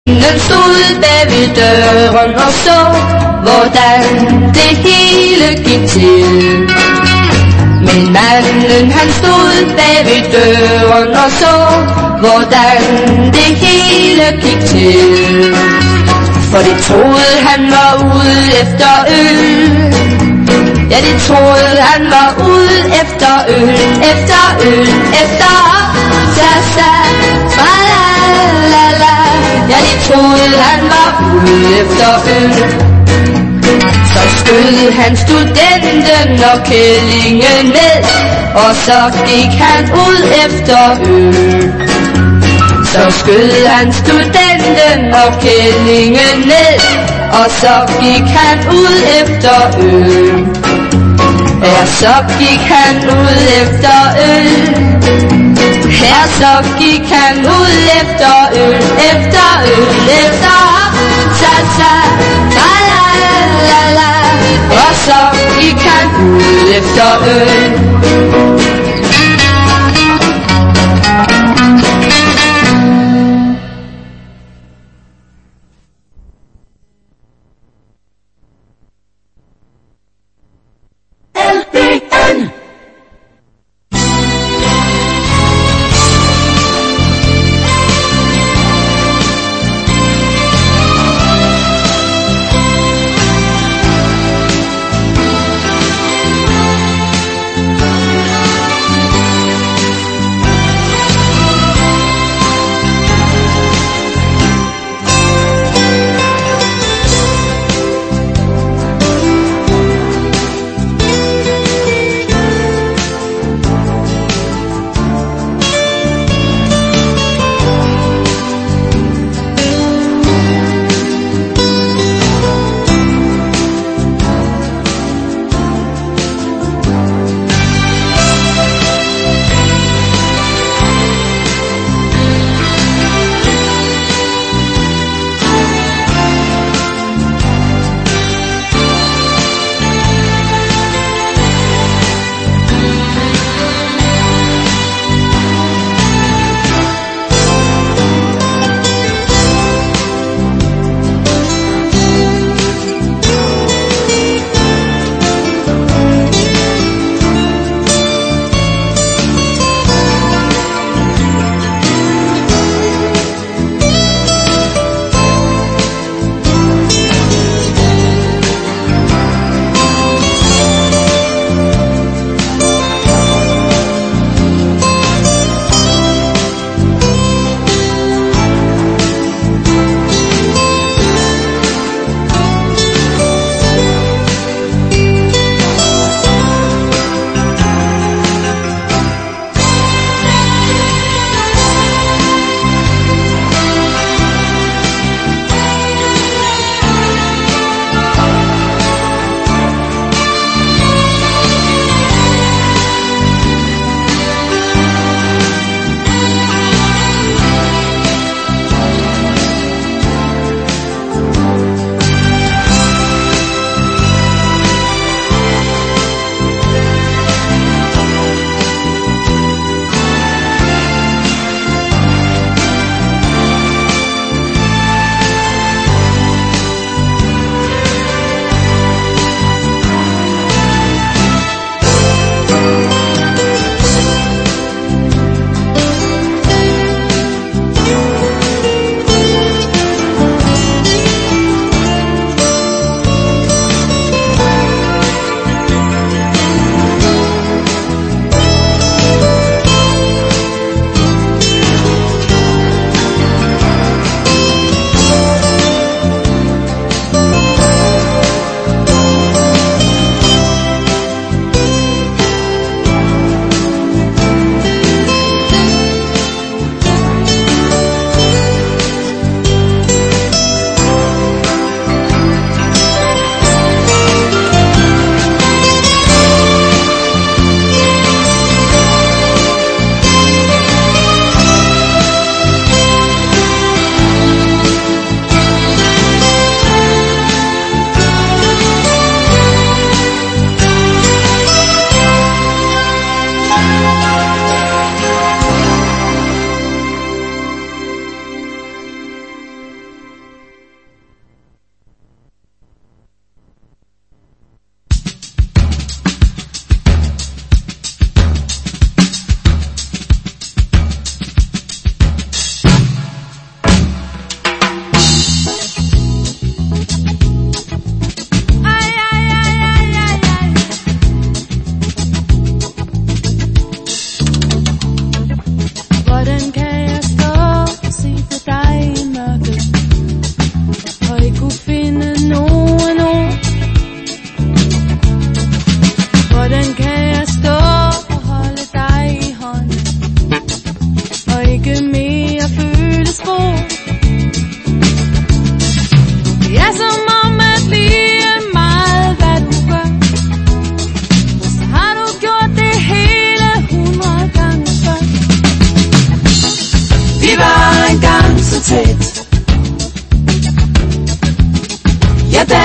Den stod bag ved døren og så, hvordan det hele gik til. Men manden han stod bag ved døren og så, hvordan det hele gik til. For de troede han var ude efter øl. Ja, de troede han var ude efter øl, efter øl, efter sa-sa, fa-la-la-la. Ja, de troede han var ude efter øl. Så skød han studenten og kællingen ned, og så gik han ud efter øl. Så skød han studenten og kællingen ned, og så gik han ud efter øl. Ja, så gik han ud efter øl. Ja, så gik han ud efter øl, efter øl, efter sa-sa, la-la-la-la. Og så gik han ud efter øl.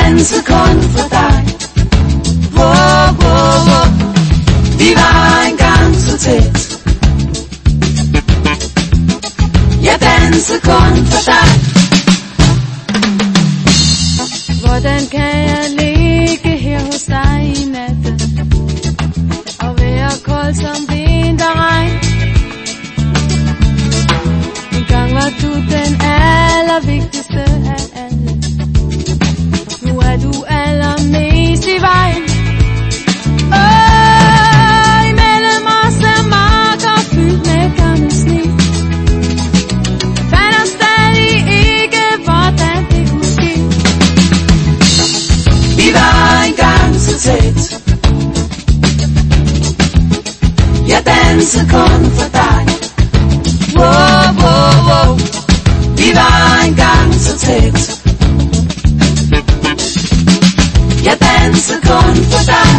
dansede kun for dig. Wow, wow, wow. Vi var engang så tæt. Jeg dansede kun for dig. Hvordan kan jeg ligge her hos dig i natten og være kold som vinterregn? En gang var du den allervigtigste af alle. Nu er du allermest i vejen. Imellem os er marker fyldt med gammel sne. Fatter stadig ikke, hvordan det kunne ske. Vi var engang så tæt. Jeg dansede kun for dig. Wow, wow, wow. Vi var engang så tæt. Jeg dansede kun for dig.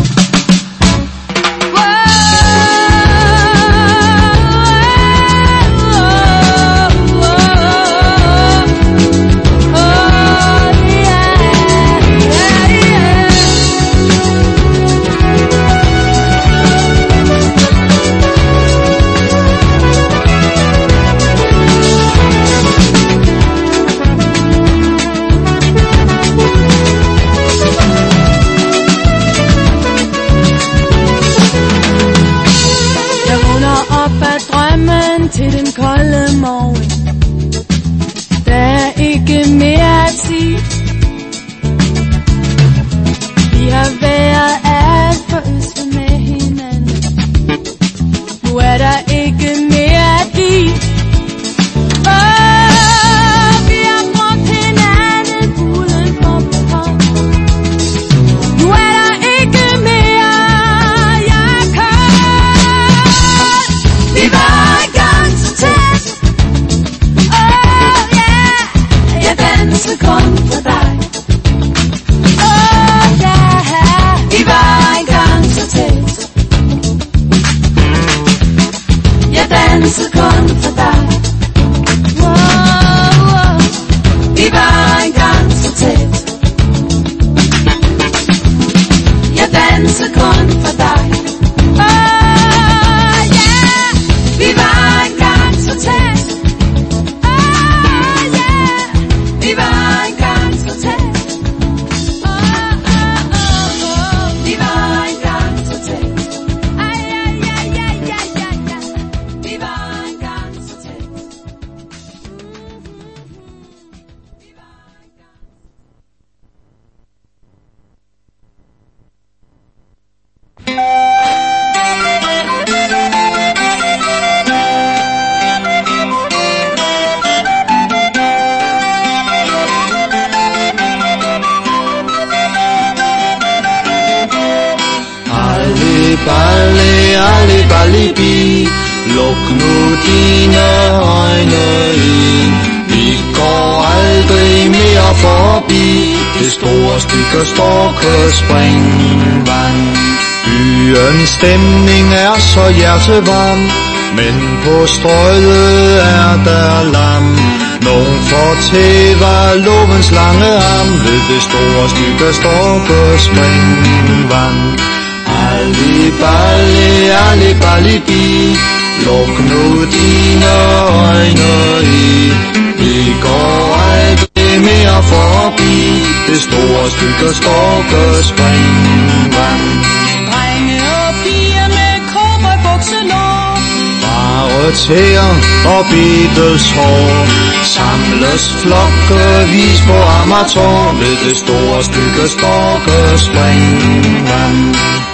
Til den kolde morgen. Der er ikke mere at sige. Vi har været alt for øste med hinanden. Nu er der ikke mere at give. Vi har brugt hinanden uden for behov. Nu er der ikke mere jeg kan. Vi var kun for dig. Oh yeah. Vi var engang så tæt. Jeg dansede kun for dig. Wow. Vi var engang så tæt. Jeg dansede kun for dig. Oh yeah. Vi var engang så tæt. Vi var engang så tæt. Vi var engang så tæt. Vi var engang så tæt. Balle, alle ballibi, luk nu dine øjne ind. Vi går aldrig mere forbi det store stykke Storkespringvand. Byens stemning er så hjertevarm, men på strøget er der lam. Nogen fortæver lovens lange arm ved det store stykke Storkespringvand. Ali balli bi, luk nu dine øjne i. Vi går aldrig mere forbi det store stykke Storkespringvand. Drenge og piger med cowboybukselår, bare tæer og Beatles hår, samles flokkevis på Amager ved det store stykke Storkespringvand.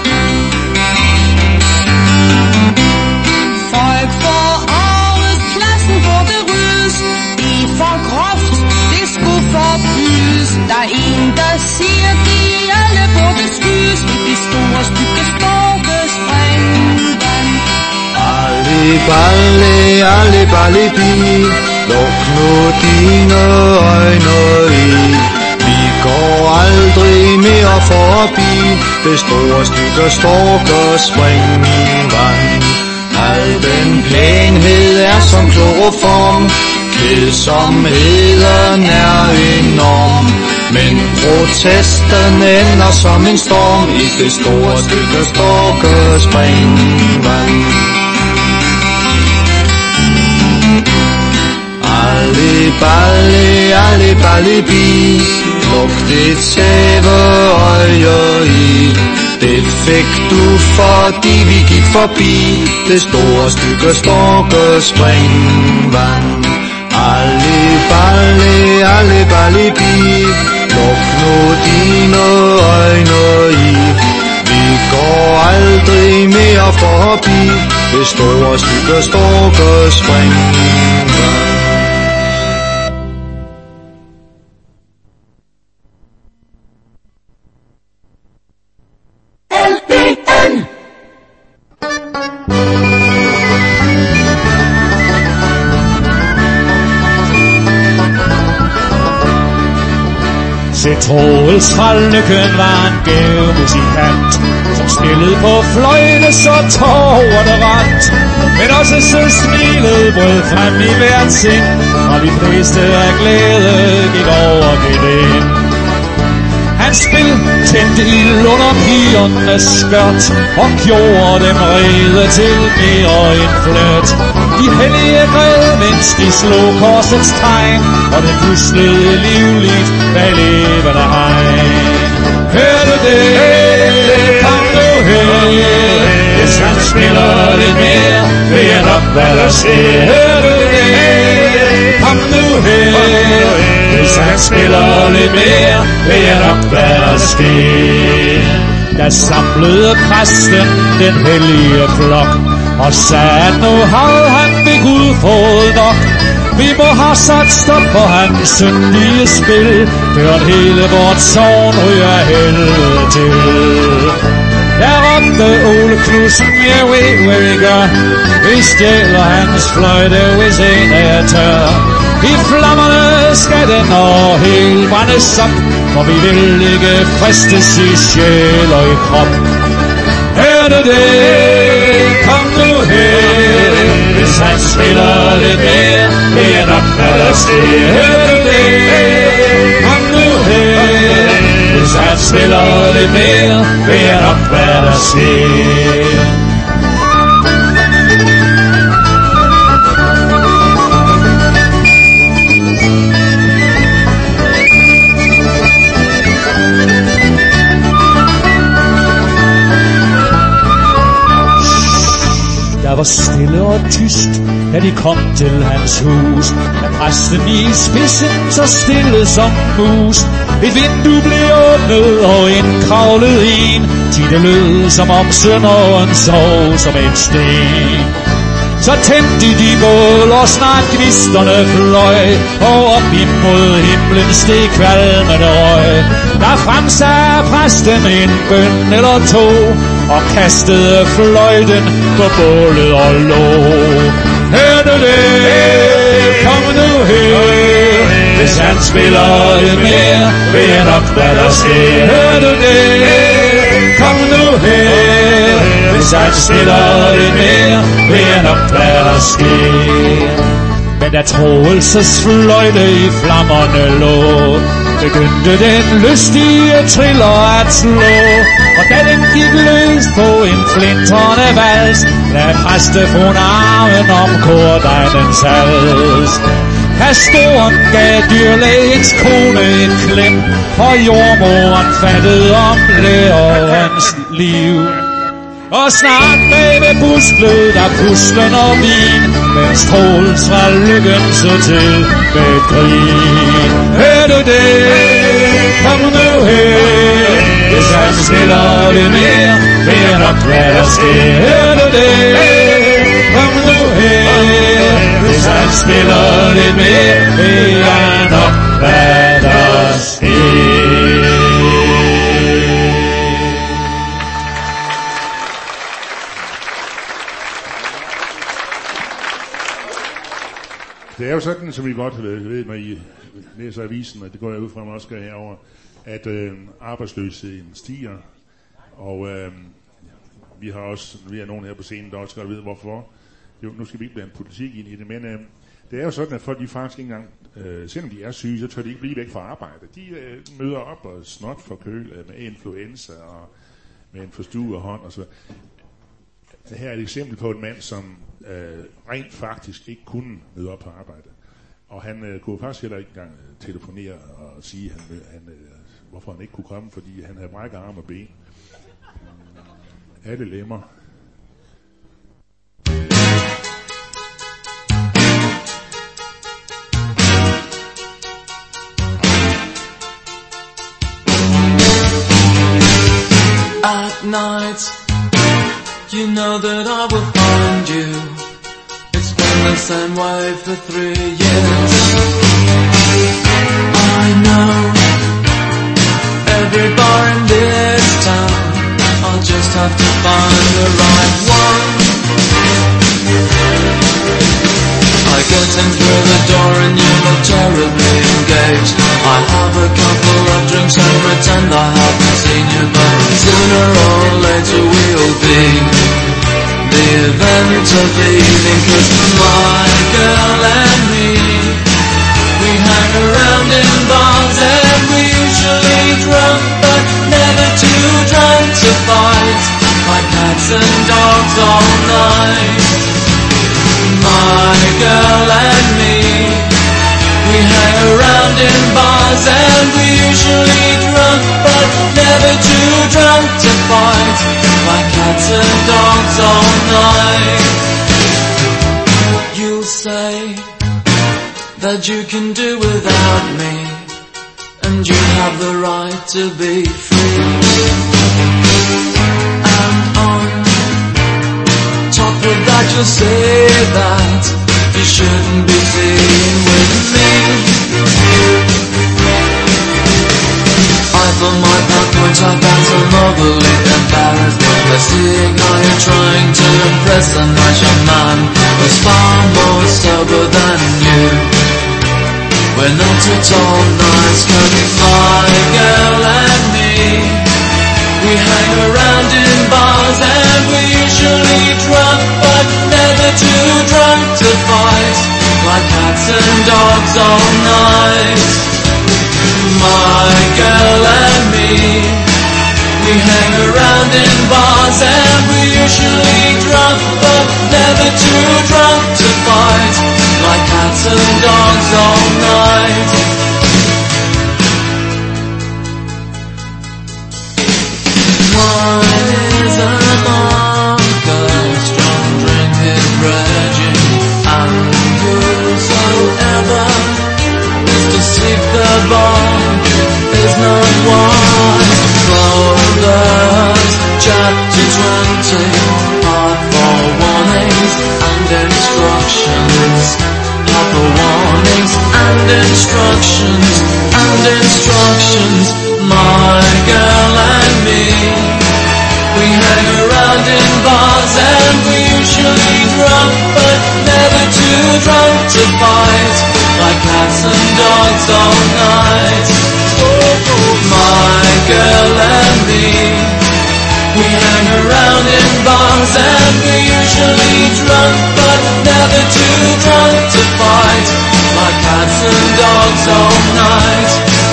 folk får arbejdspladsen, hvor det ryddes. Det er for groft, det skulle forbydes. Der er en, der siger, de alle burde skydes ved det store stykke Storkespringvand. Ali balli bi, luk nu dine øjne i. Vi går aldrig mere forbi det store stykke Storkespringvand. Al den pænhed er som kloroform, kedsomheden er enorm, men Protesten ender som en storm i det store stykke Storkespringvand. Ali balli bi, luk dit sæveøje i. Det fik du, fordi vi gik forbi det store stykke Storkespringvand. Ali balli bi, luk nu dine øjne i. Vi går aldrig mere forbi det store stykke Storkespringvand. Troels fra Lykken var en gave musikant, som spillede på fløjte, så tårerne rent. Men også så smilede brød frem i hvert sind, og de fleste af glæde gik over gevind. Hans spil tændte ild under pigernes skørt, og gjorde dem rede til mere end flirt. De hellige græd, mens de slog korsets tegn, og det puslede livligt bag levende hegn. Hør du det? Kom nu her. Hvis han spiller lidt mere, ved jeg nok, hvad der sker. Hør du det? Kom nu her. Hvis han spiller lidt mere, ved jeg nok, hvad der sker. Der samlede præsten den hellige flok, og sagde, at nu havde han ved Gud fået nok. Vi må have sat stop på hans syndige spil, før hele vort sogn ryger helvede til. Der råbte Ole Knudsen, jeg ved, hvad vi gør. Vi stjæler hans fløjte, hvis en er tør. I flammerne skal den og helt brændes op, for vi vil ikke fristes i sjæl og i krop. Hør du det? Kom nu her. Hvis han spiller lidt mere, vil jeg nok hvad der sker. Hør du det? Kom nu her. Hvis han spiller lidt mere, vil jeg nok hvad der sker. Der var stille og tyst, da de kom til hans hus. Med præsten i spidsen, så stille som mus. Et vindue blev åbnet, og en kravlede ind. Til det lød, som om synderen sov som en sten. Så tændte de bål, og snart gnisterne fløj, og op imod himlen steg kvalmende røg. Der fremsagde præsten en bøn eller to, og kastede fløjten på bålet og lå. Hør du det? Kom nu her. Hvis han spiller lidt mere, ved jeg nok hvad der sker. Hør du det? Kom nu her. Hvis han spiller lidt mere, ved jeg nok hvad der sker. Men da Troelses fløjte i flammerne lå, begyndte den lystige triller at slå. Og da den gik løs på en flintrende vals, lagde præstefruen armen om kordejnens hals. Pastoren gav dyrlægens kone et klem, og jordmoren fattede om lærerens liv. Og snart bag ved busklet der puslen og vin, mens Troels fra Lykken så til med grin. Hør du det? Kom nu her. Hvis han spiller lidt mere, ved jeg nok hvad der sker. Hør du det? Kom nu her. Hvis han spiller lidt mere, ved jeg nok hvad der sker. Det er jo sådan, som I godt ved, når I læser avisen, og det går jeg ud fra, at man også skal herover, at arbejdsløsheden stiger, og vi har også, vi er nogen her på scenen, der også godt ved, hvorfor. Jo, nu skal vi ikke blande politik ind i det, men det er jo sådan, at folk de faktisk ikke engang, selvom de er syge, så tør de ikke blive væk fra arbejde. De møder op og snot forkølet med influenza og med en forstuet hånd og så. Her er et eksempel på en mand, som rent faktisk ikke kunne møde op på arbejde. Og han kunne faktisk heller ikke engang telefonere og sige, hvorfor han ikke kunne komme, fordi han havde brækket arm og ben. Alle lemmer. At night, you know that I will find you. It's been the same way for 3 years. I know every bar in this town. I'll just have to find the right one. I get in through the door and you look terribly engaged. I have a couple of drinks and pretend I haven't seen you, but sooner or later we'll be the event of the evening. 'Cause my girl and me, we hang around in bars and we usually drunk, but never too drunk to fight, like cats and dogs all night. My girl and me, we hang around in bars and we usually drunk, but never too drunk to fight, like cats and dogs all night. You'll say that you can do without me, and you have the right to be free. And on top of that you'll say that you shouldn't be seen with me. I for my part I found some overly embarrassed by seeing how you're trying to impress a nice young man who's far more sober than you. We're not at all nice, 'cause my girl and me, we hang around in bars and we're usually drunk, but never too drunk to fight, like cats and dogs all night. My girl and me, we hang around in bars and we're usually drunk, but never too drunk to fight, like cats and dogs all night. Wine is a marker, strong drink is raging, and whosoever is to seek the bar is not wise. Proverbs chapter 20, part 4 warnings and instructions. Part 4 warnings and instructions and instructions. My girl and me, we hang around in bars and we're usually drunk, but never too drunk to fight, like cats and dogs all night. My girl and me, we hang around in bars and we're usually drunk, but never too drunk to fight, like cats and dogs all night.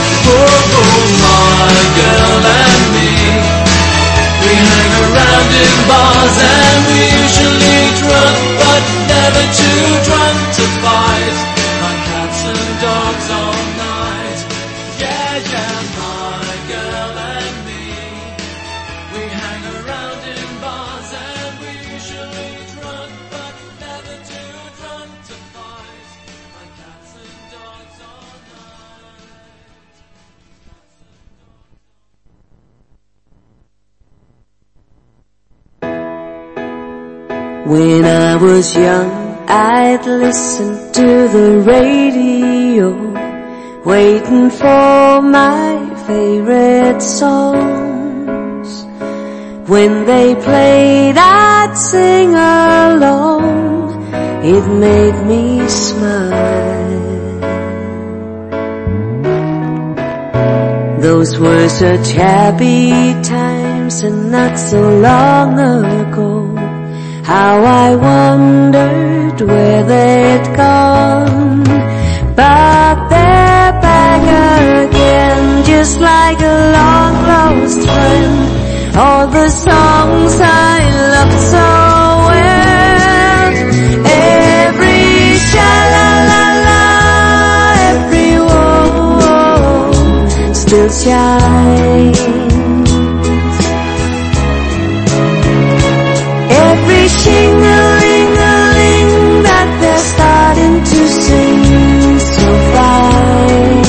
My girl and me, we hang around in bars and we're usually drunk, but never too drunk to fight, like cats and dogs all night. Yeah, yeah, my girl and me, we hang around in bars and we're usually drunk, but never too drunk to fight, like cats and dogs all night. When I was young, I'd listen to the radio, waiting for my favorite songs. When they played, I'd sing along. It made me smile. Those were such happy times, and not so long ago how I wondered where they'd gone. But they're back again, just like a long lost friend. All the songs I loved so well, every sha-la-la-la, every woe still shines. Every shing-a-ling-a-ling that they're starting to sing so fine.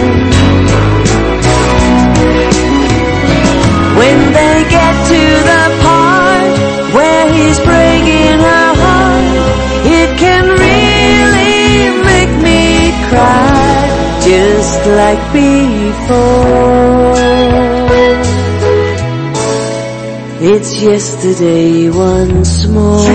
When they get to the part where he's breaking her heart, it can really make me cry, just like before. It's yesterday once more.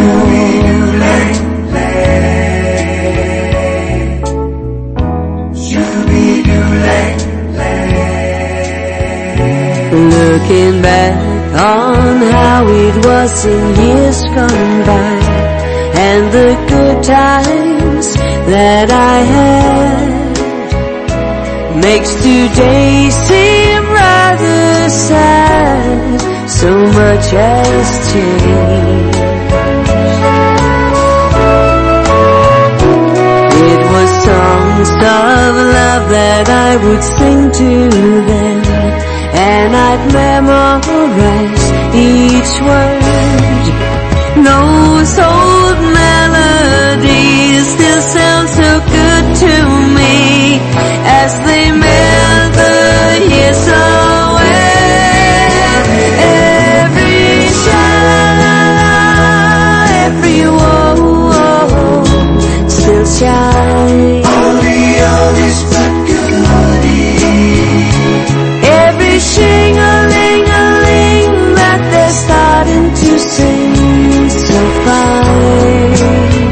Looking back on how it was in years gone by, and the good times that I had, makes today seem rather sad. So much has changed. It was songs of love that I would sing to them, and I'd memorize each word. Those old melodies still sound so good to me as they melt the years away. Every sha-la-la-la, every woe still shines. All these black melodies. Every shing-a-ling-a-ling that they're starting to sing so fine.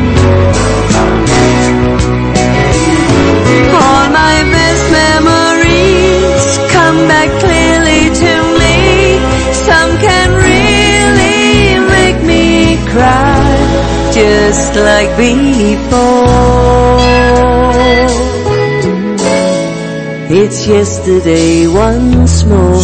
All my best memories come back clearly to me. Some can really make me cry, just like before. It's yesterday once more.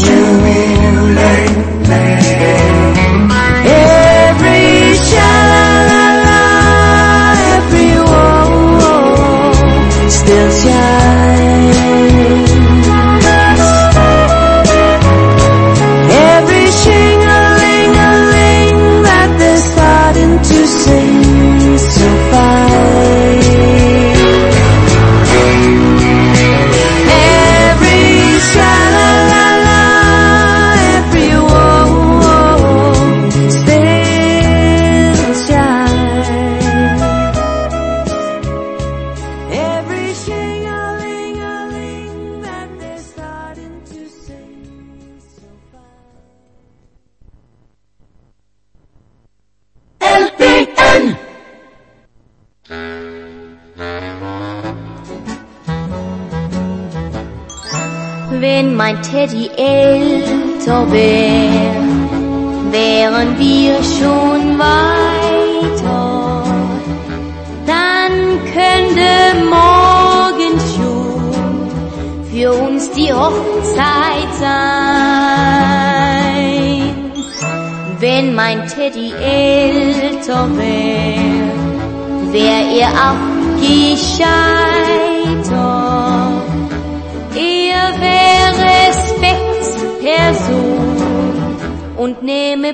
Every sha-la-la-la, every woe still shines. Every shing-a-ling-a-ling that they're starting to sing so fine. Every sha-la-la-la, every woe still shines. Every shing-a-ling-a-ling that they're starting to sing so fine. LPN. Wenn mein Teddy älter wär, wären wir schon weiter, dann könnte morgen schon für uns die Hochzeit sein. Wenn mein Teddy älter wär, wär er auch gescheiter. Er wär Respektsperson und nehme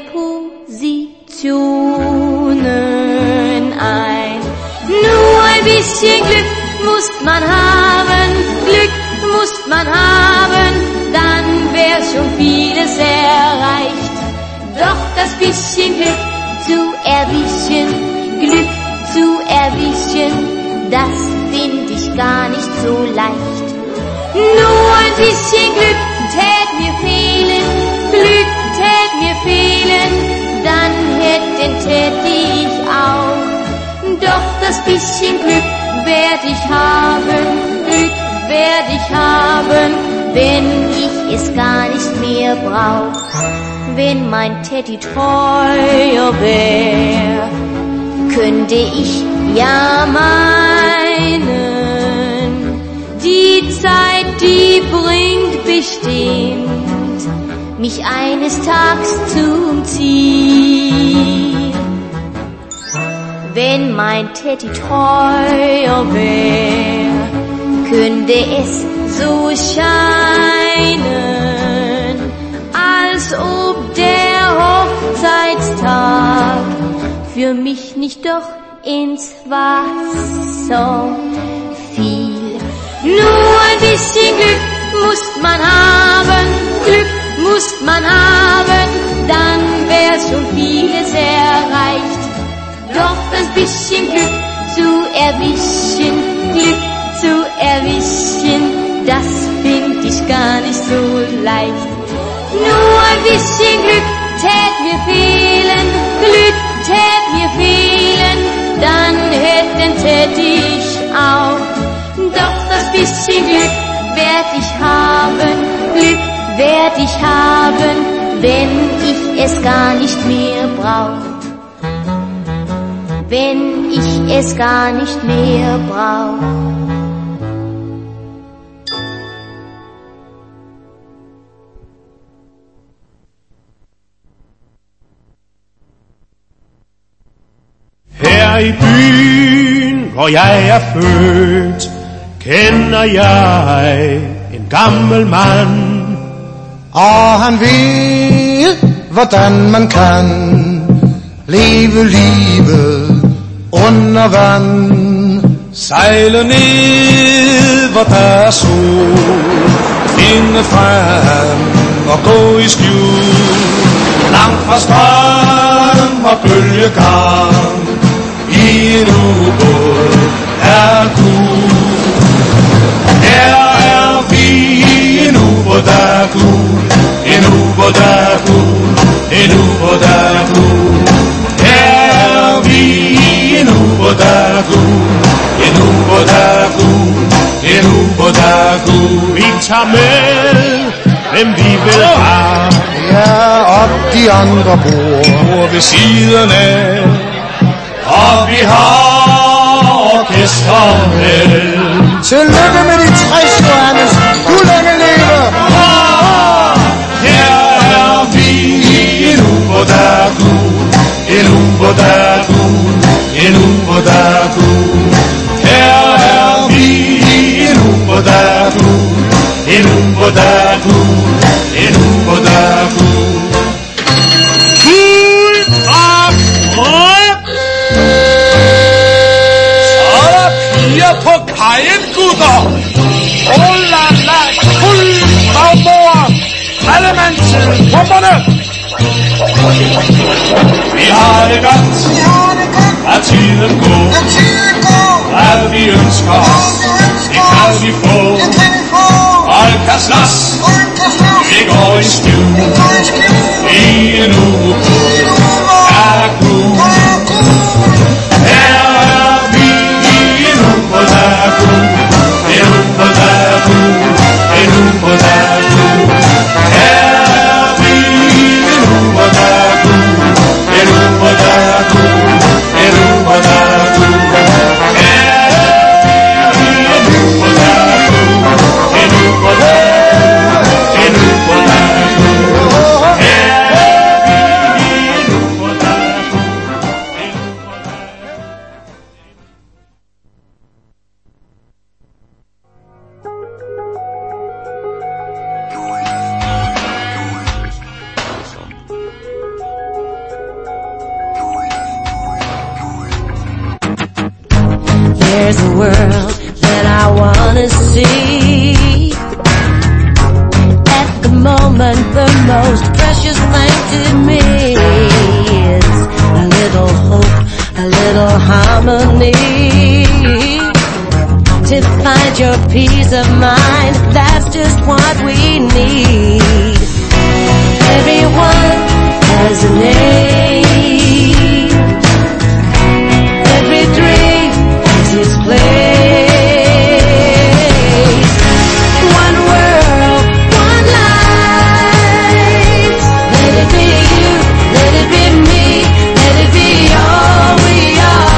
Positionen ein. Nur ein bisschen Glück muss man haben, Glück muss man haben, dann wär schon vieles erreicht. Doch das bisschen Glück zu erwischen, Glück zu erwischen, das find ich gar nicht so leicht. Nur ein bisschen Glück tät mir fehlen, Glück tät mir fehlen, dann hätt den Teddy ich auch. Doch das bisschen Glück werd ich haben, Glück werd ich haben, wenn ich es gar nicht mehr brauch. Wenn mein Teddy treuer wär, könnte ich ja meinen, die Zeit, die bringt bestimmt mich eines Tages zum Ziel. Wenn mein Teddy treuer wär, könnte es so scheinen, als ob der Hochzeitstag für mich nicht doch ins Wasser fiel. Nur ein bisschen Glück muss man haben, Glück muss man haben, dann wär schon vieles erreicht. Doch das bisschen Glück zu erwischen, Glück zu erwischen, das find ich gar nicht so leicht. Nur ein bisschen Glück tät mir fehlen, Glück tät mir fehlen, dann tät ich auch. Doch das bisschen Glück werd ich haben, Glück werd ich haben, wenn ich es gar nicht mehr brauch. Wenn ich es gar nicht mehr brauch. Her i byen, hvor jeg er født, kender jeg en gammel mand. Og han ved, hvordan man kan leve livet under vand. Sejle ned, hvor der er sol, finde frem og gå i skjul. Langt fra strøm og bølgegang, i en ubåd er gul. Her er vi, en ubåd der er gul, en ubåd der er gul, en ubåd der er gul. Her er vi, en ubåd der er gul, en ubåd der er gul, en ubåd der er gul. Vi tager med, hvem vi vil have. Ja, og de andre bor ved siden af. Og vi har orkester med. Tillykke med de 60, Johannes. Du længe leve. Her er vi, en ubåd der er gul, en ubåd der er gul, en ubåd der er gul. Her er vi, en ubåd der er gul, en ubåd der er gul, en ubåd der er gul. Gul og rød. Så er der piger på kajen, gutter. Oh la la, fuld bagmor. Allemandsen, pumperne. Vi har det godt, at tiden går. Hvad vi ønsker, det kan vi få. Folk kan slås, det går i skjul. I en ubåd er gul. Her er vi, en ubåd der er gul, en ubåd der er gul, en ubåd der er gul. Her er vi, en ubåd der er gul, en ubåd der er gul, en ubåd der er gul. Her er vi, en ubåd der er gul, en ubåd der er gul, en ubåd der er gul. Her er vi, en ubåd der er gul, en ubåd der er There's a world that I wanna see. At the moment, the most precious thing to me is a little hope, a little harmony. To find your peace of mind, that's just what we need. Everyone has a name. Every dream has its place. One world, one life. Let it be you, let it be me, let it be all we are.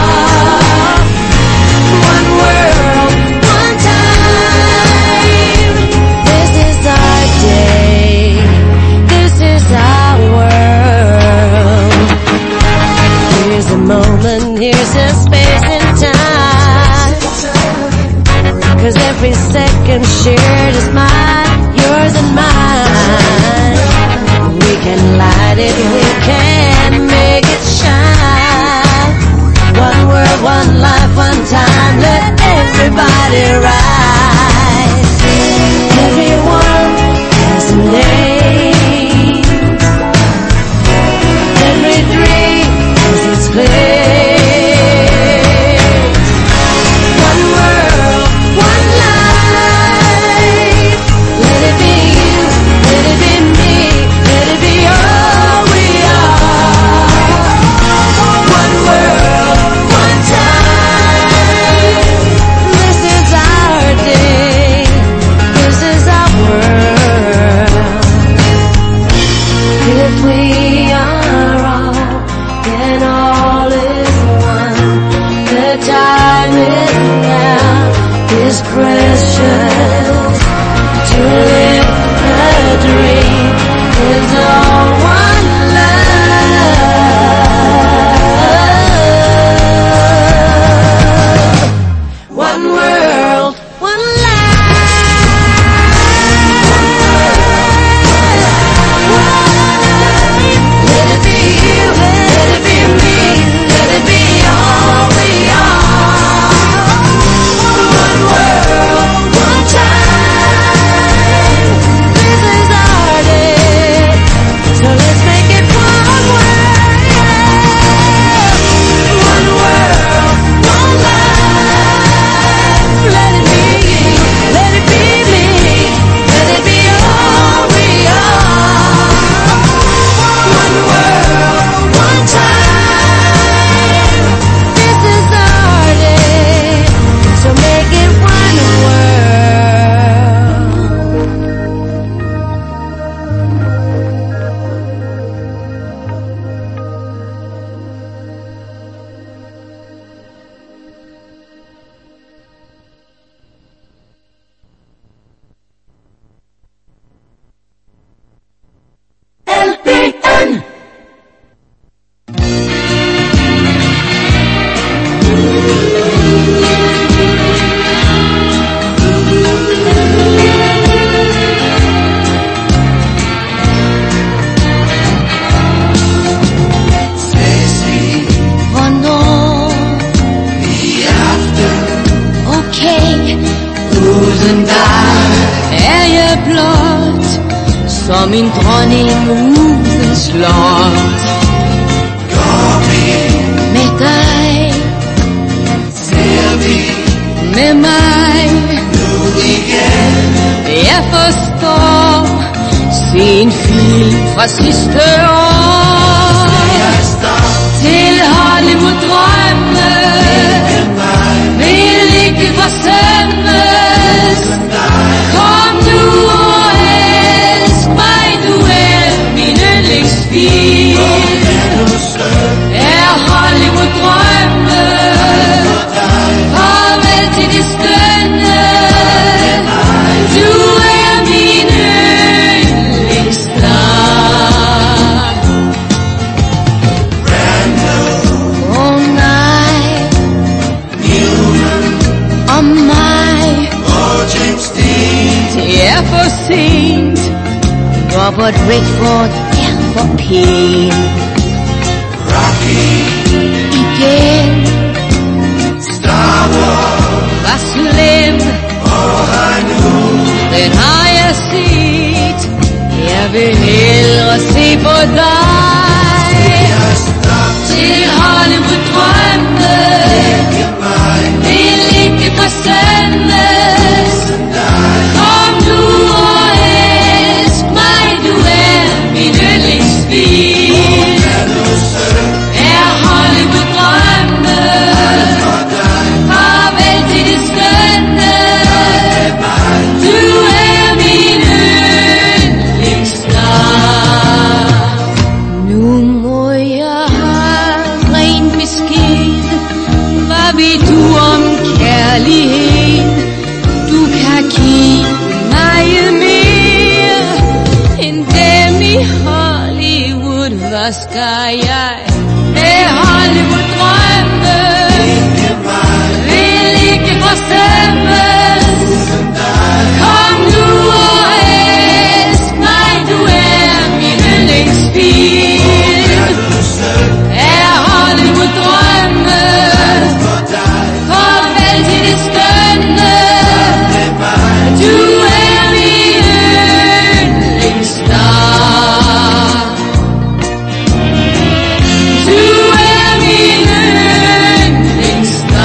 som en dronning uden slot. Går vi med dig, ser vi med mig, nu igen. Jeg forstår, se en film fra sidste år. Til Hollywood-drømme, vil ikke forsømmes. Kom nu og elsk mig, du er min yndlingsfilm. Er Hollywood-drømme, farvel til det skønne. Du er min yndlingsstar. Åh nej, om mig, det er for sent. Robert Redford er for pæn. Rocky igen. Star Wars var slem. Den har jeg set. Jeg vil hellere se på dig. Til Hollywood-drømme, vil ikke forsømmes. Kom nu og elsk mig, du er min yndlingsfilm. Er Hollywood-drømme, farvel til det skønne. Du er min yndlingsstar. Nu må jeg have ren besked. Hvad ved du om kærlighed? Du kan give mig mere end dem i Hollywood. Hvad skal jeg med Hollywood-drømme? Vil ikke forsømmes. Kom nu og elsk mig, du er min yndlingsfilm. Er Hollywood-drømme, farvel til det skønne. Du er min yndlingsstar. Du er min yndlingsstar.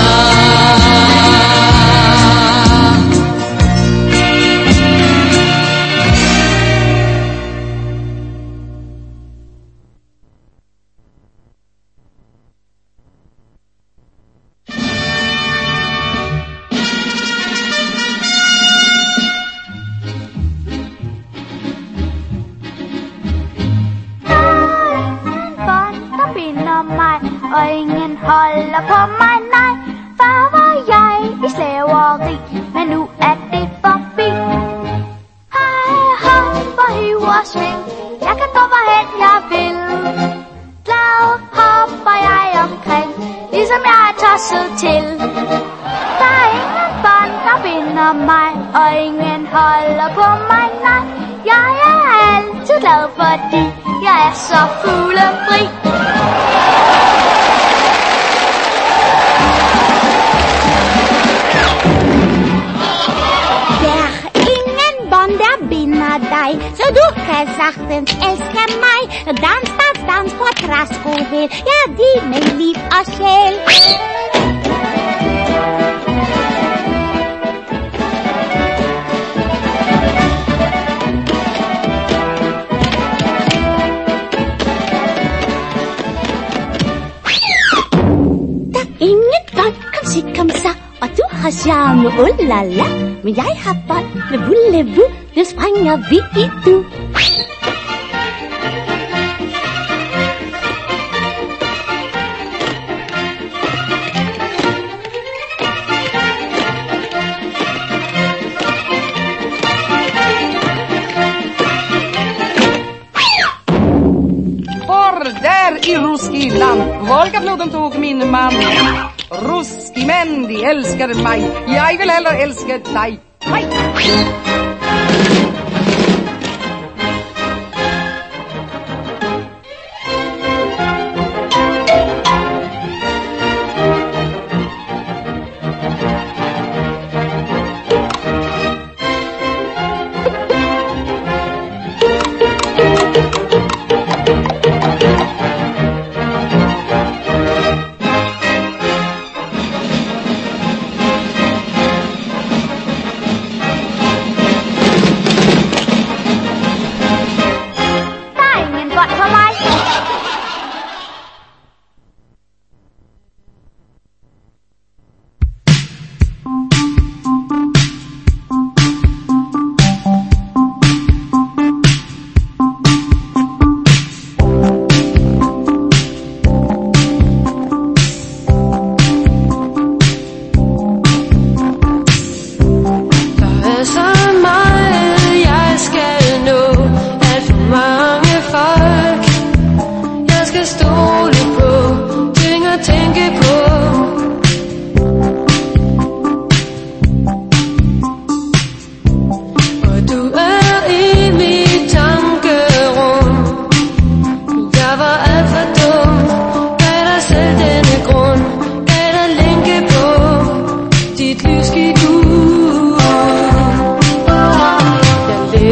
Bånd, der binder mig, og ingen holder på mig, nej. Før var jeg i slaveri, men nu er det forbi. Hej, hej, hvor hiver sving, jeg kan gå hvorhen jeg vil. Glad hopper jeg omkring, ligesom jeg er tosset til. Der er ingen bånd, der binder mig, og ingen holder på mig, nej. Jeg er altid glad, fordi jeg er så fuglefri. Der er ingen bånd, der binder dig, så du kan sagtens elske mig. Dans, dans, dans på træskovel, jeg er din med liv og sjæl. Kom så, og du har charme, la. Men jeg har bånd med vulle-vu, nu springer vi i du. For där i Roskilland, Volgafloden tog min man. Ruski män, de älskar mig. Jag vill heller älska dig. Hej!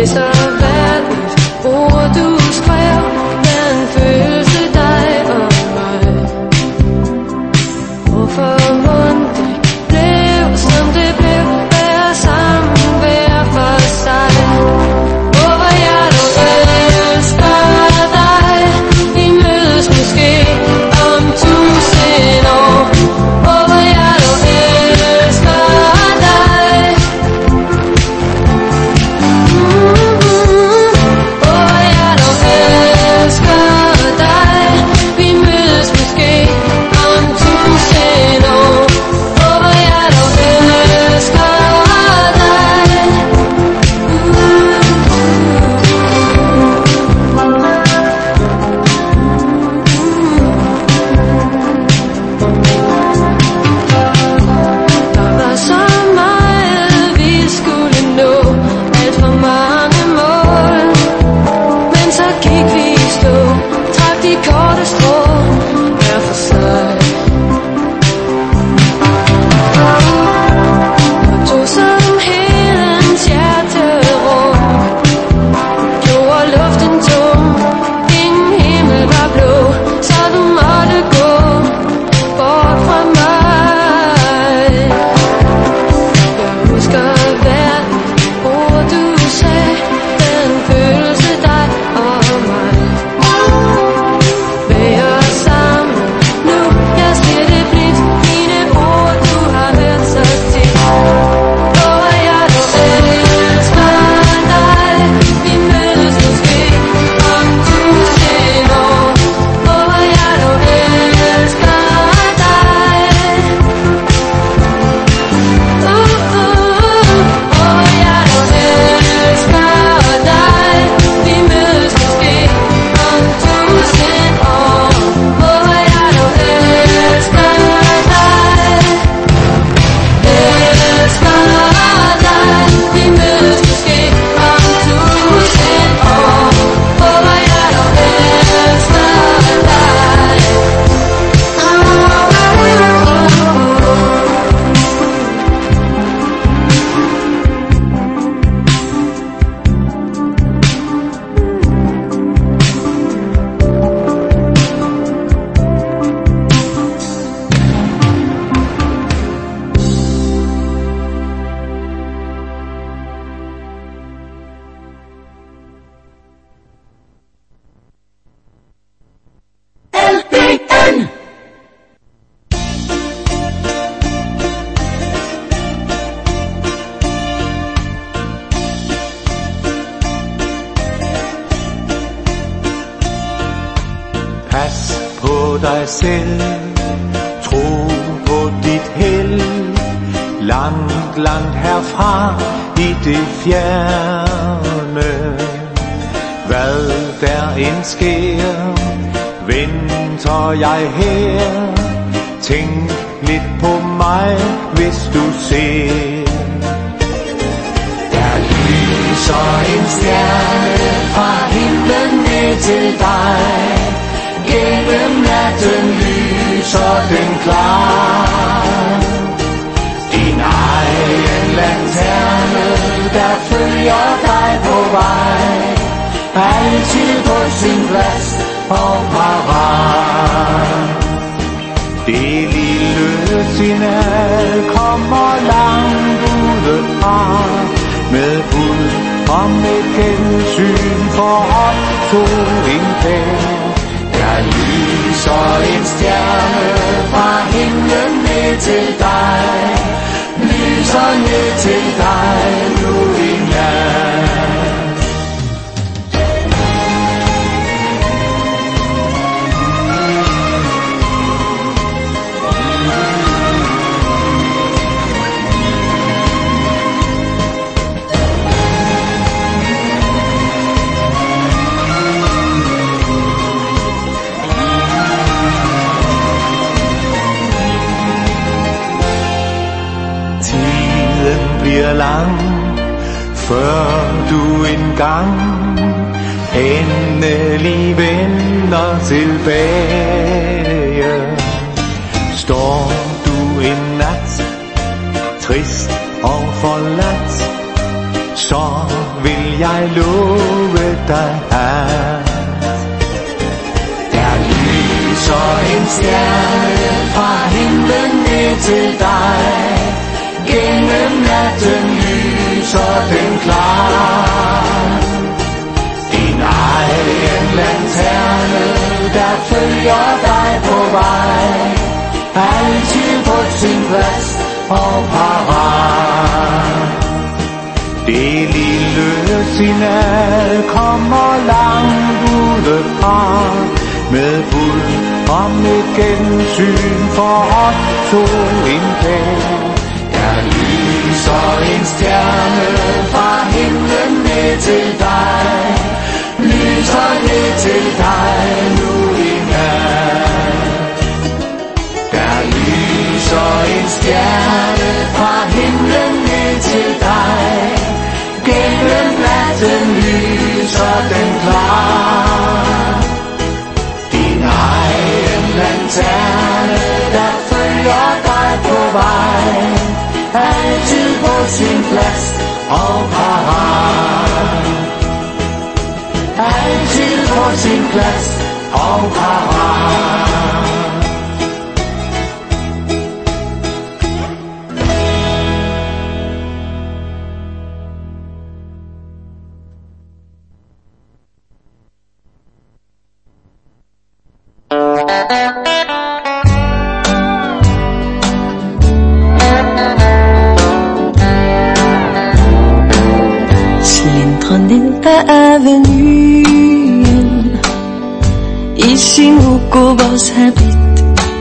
læser hvert et ord du skrev, den følelse dig og mig. Hvorfor mon det blev som det blev, være sammen hver for sig. Hvorfor jeg dog elsker dig, vi mødes måske om 1000 år. Hvorfor jeg dog elsker dig. Hvorfor jeg dog elsker dig, vi mødes måske om 1000 år. Hvorfor jeg dog elsker dig. Der var så meget vi skulle nå, alt for mange mål. Men så gik vi i stå, trak de korte strå hver for sig. Og tog som helens hjerterum, gjorde luften tom, ingen himmel var blå, så du måtte gå bort fra mig. Jeg husker hvert ord du sagde, den følelse dig og mig. Vær sammen nu, jeg siger det blidt, mine ord du har hørt så tit. Hvorfor jeg dog elsker dig, vi mødes måske om 1000 år. Hvorfor jeg dog elsker dig. Hvorfor jeg dog elsker dig, vi mødes måske om 1000 år. Hvorfor jeg dog elsker dig. Elsker dig, vi mødes måske om 1000 år. Hvorfor jeg dog elsker dig. LPN. Pas på dig selv, tro på dit held. Langt, langt herfra i det fjerne. Hvad der end sker, venter jeg her. Tænk lidt på mig, hvis du ser. Der lyser en stjerne fra himlen ned til dig. Gennem natten lyser den klar. Din egen lanterne, der følger dig på vej. Altid på sin plads og parat. Det lille signal kommer langt udefra, med bud om et gensyn for os to en dag. Der lyser en stjerne fra himlen ned til dig. Lyser ned til dig nu i nat. Bliver lang, før du engang endelig vender tilbage. Står du en nat, trist og forladt, så vil jeg love dig at der lyser en stjerne fra himlen ned til dig. Gennem natten lyser den klar. Din egen lanterne, der følger dig på vej. Altid på sin plads og parat. Det lille signal kommer langt udefra, med bud om et gensyn for os to en dag. Der lyser en stjerne fra himlen ned til dig. Lyser ned til dig nu i nat. Der lyser en stjerne fra himlen ned til dig. Gennem natten lyser den klar. Din egen lanterne, der følger dig på vej. Altid på sin plads og parat. Altid på sin plads og parat. Slindrer ned ad avenuen i sin Hugo Boss habit,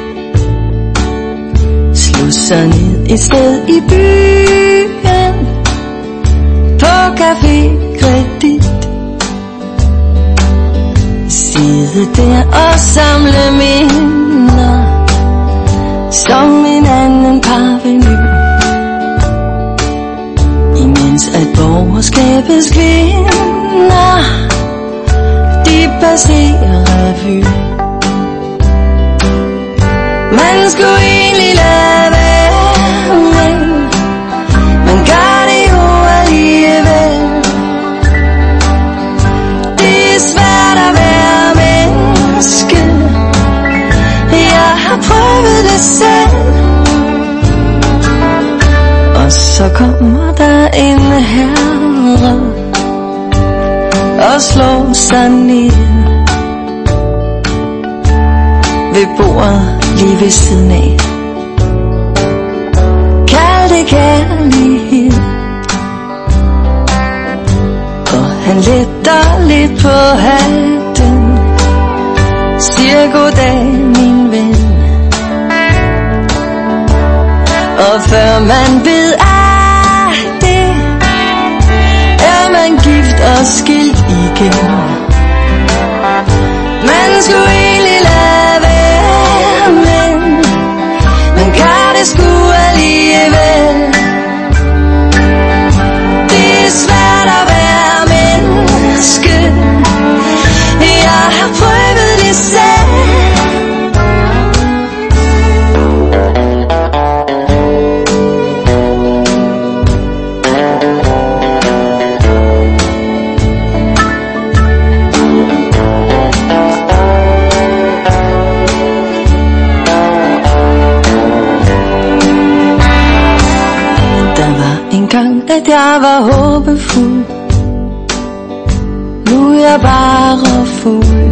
slusser ned et sted i byen på Café Kredit. Sidde der og samle minder som en anden parvenu, imens at borgerskabets kvinder de passerer revy. Man skulle egentlig lade være, men man gør det jo alligevel. Det er svært at være menneske, jeg har prøvet det selv. Og så kommer der en herre og slår sig ned ved bordet lige ved siden af. Kald det kærlighed. Og han letter lidt på hatten, siger goddag min ven. Og før man ved af det, er man gift og skilt igen. Man skulle egentlig lade være, men man gør det sgu alligevel. Det er svært at være menneske, jeg har prøvet det selv. At jeg var håbefuld, nu er jeg bare fuld.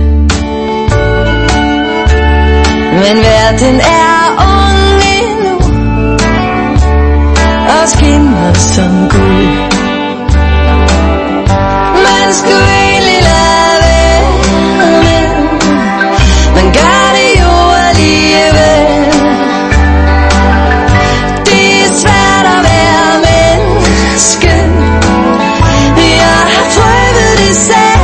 Men verden er ung endnu og skinner som guld. Man skulle egentlig lade være, men man gør det jo alligevel. Det er svært at være menneske, jeg har prøvet det selv.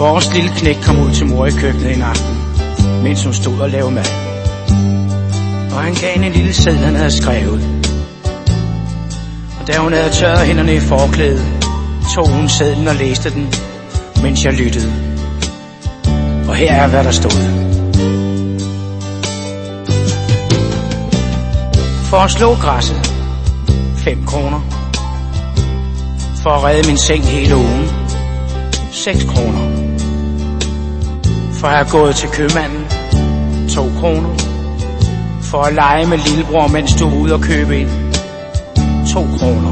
Vores lille knægt kom ud til mor i køkkenet en aften, mens hun stod og lavede mad. Og han gav hende en lille seddel, han havde skrevet. Og da hun havde tørret hænderne i forklædet, tog hun sedlen og læste den, mens jeg lyttede. Og her er, hvad der stod. For at slå græsset, 5 kroner. For at redde min seng hele ugen, 6 kroner. For at have gået til købmanden, 2 kroner. For at lege med lillebror, mens du er ude og købe ind, 2 kroner.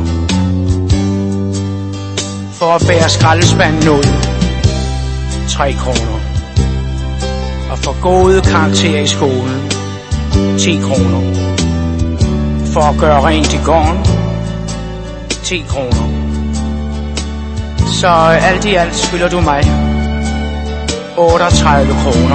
For at bære skraldespanden ud, 3 kroner. Og for gode karakterer i skolen, 10 kroner. For at gøre rent i gården, 10 kroner. Så alt i alt skylder du mig 38 kroner.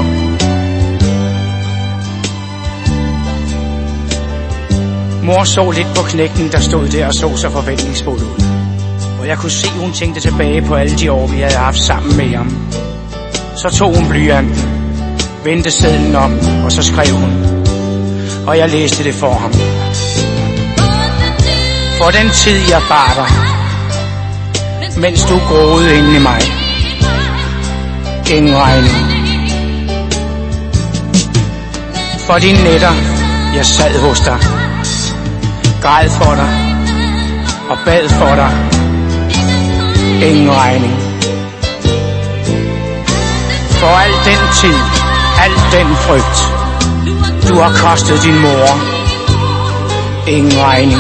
Mor så lidt på knægten, der stod der og så så forventningsfuld ud. Og jeg kunne se, hun tænkte tilbage på alle de år, vi havde haft sammen med ham. Så tog hun blyanten, vendte sedlen om, og så skrev hun. Og jeg læste det for ham. For den tid, jeg bar dig, mens du groede inde i mig. Ingen regning. For de nætter, jeg sad hos dig, græd for dig og bad for dig. Ingen regning. For al den tid, al den frygt, du har kostet din mor. Ingen regning.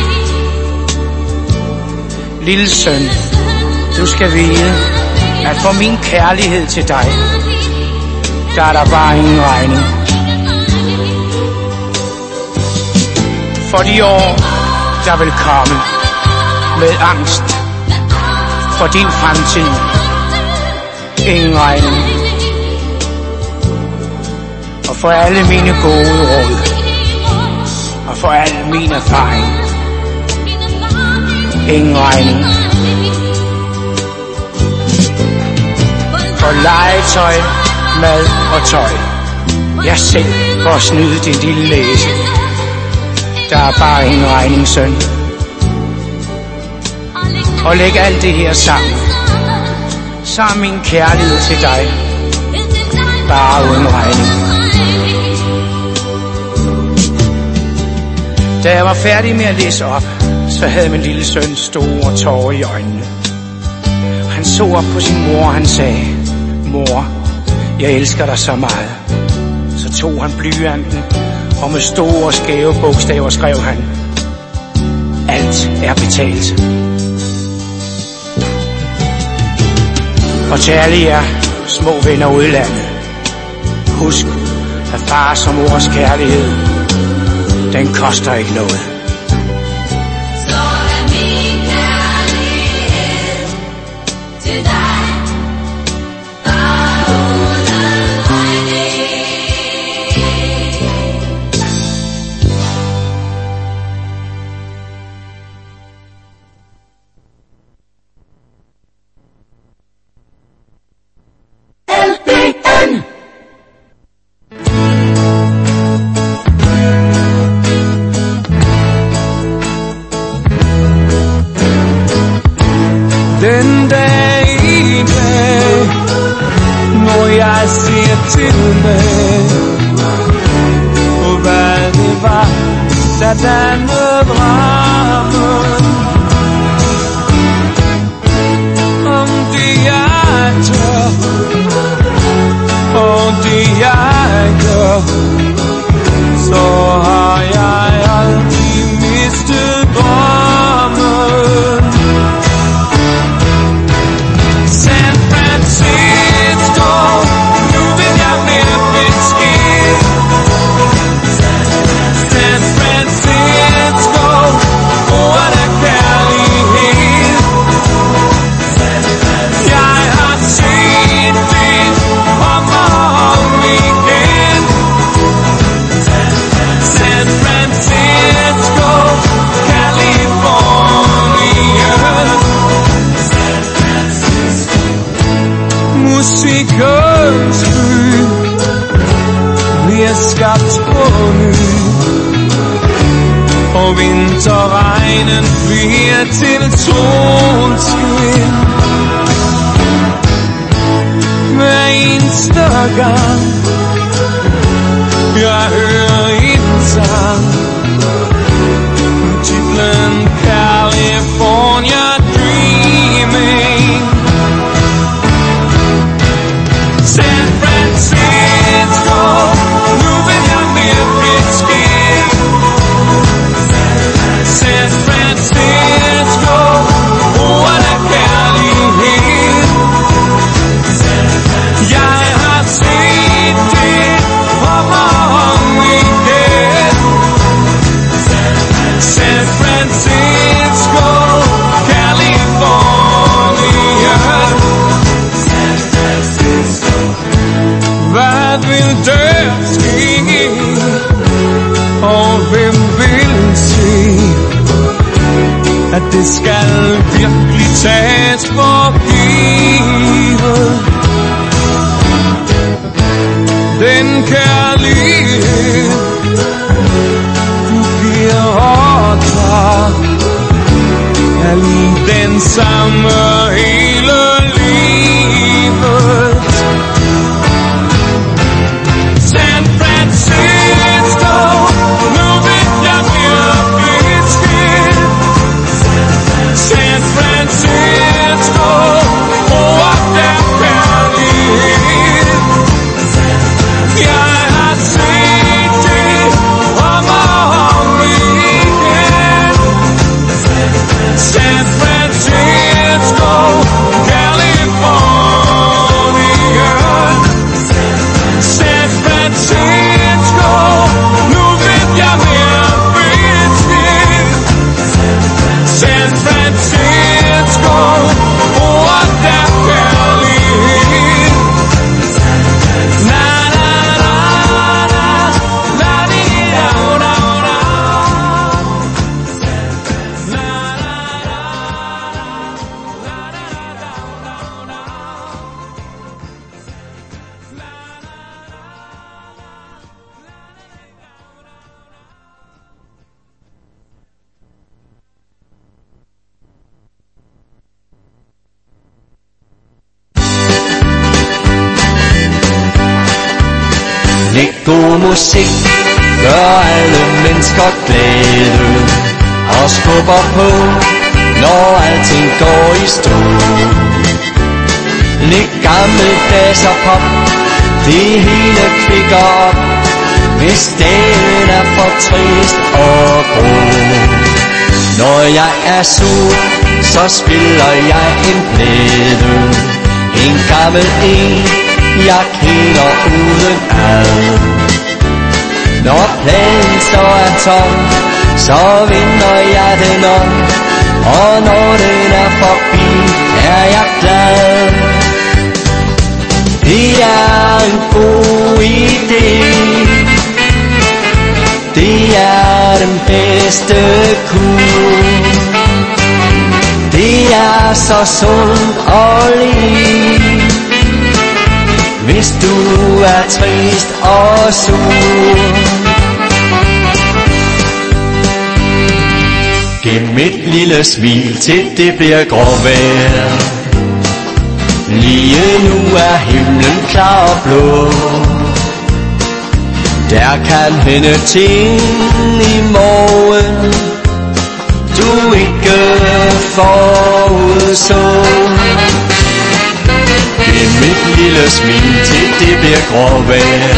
Lille søn, du skal vide, at for min kærlighed til dig, der er der bare ingen regning. For de år, der vil komme med angst for din fremtid, ingen regning. Og for alle mine gode råd, og for al min erfaring, ingen regning. For legetøj, mad og tøj, jeg selv for at snyde din lille læse, der er bare ingen regning, søn. Og læg alt det her sammen, så er min kærlighed til dig bare uden regning. Da jeg var færdig med at læse op, så havde min lille søn store tårer i øjnene. Han så op på sin mor, og han sagde, mor, jeg elsker dig så meget. Så tog han blyanten, og med store skæve bogstaver skrev han, alt er betalt. Og til alle jer små venner udlandet, husk, at fars og mors kærlighed, den koster ikke noget. Den dag i dag, når jeg ser tilbage på hvad det var, der dannede drømmen om det jeg tør og det jeg gør, så har jeg aldrig mistet drømmen. San Francisco, nu vil jeg med besked. San Francisco. skabt på ny, og vinterregnen bliver til solskin. Hver eneste gang jeg hører en sang, titlen California Dreaming. San Francisco, nu vil jeg mere fiske. San Francisco, what a kærlighed. Jeg har set det på morgen igen. San Francisco, California. Hvad vil der ske, og hvem vil se, at det skal virkelig tages for givet? Den kærlighed, du giver og tager, er lige den samme hele livet. San Francisco, nu vil jeg mere fiske. San Francisco, what a kærlighed. Jeg har set det om og om igen. San Francisco, California. San Francisco, nu vil jeg mere fiske. San Francisco, what a kærlighed. Na na na na, la di da da da. Læg god musik, gør alle mennesker glade, og skubber på, når alting går i stå. Læg gammeldags og pop, det hele kvikker op, hvis dagen er for trist og grå. Når jeg er sur, så spiller jeg en plade, en gammel en, jeg kender uden ad. Når pladen står er tom, så vinder jeg den om, og når den er forbi, er jeg glad. Det er en god idé, det er den bedste kur. Det er så sundt og lige, hvis du er trist og sur. Gem et lille smil til det bliver gråvejr. Lige nu er himlen klar og blå. Der kan hænde ting i morgen, du ikke forudså. Gem et lille smil til det bliver gråvejr.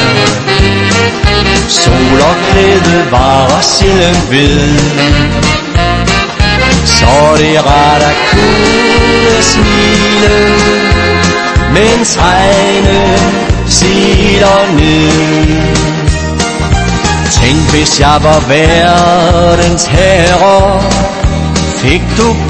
Sol og glæde varer sjældent ved, så det er rart at kunne smile, mens regnen siler ned. Tænk hvis jeg var verdens herre, fik du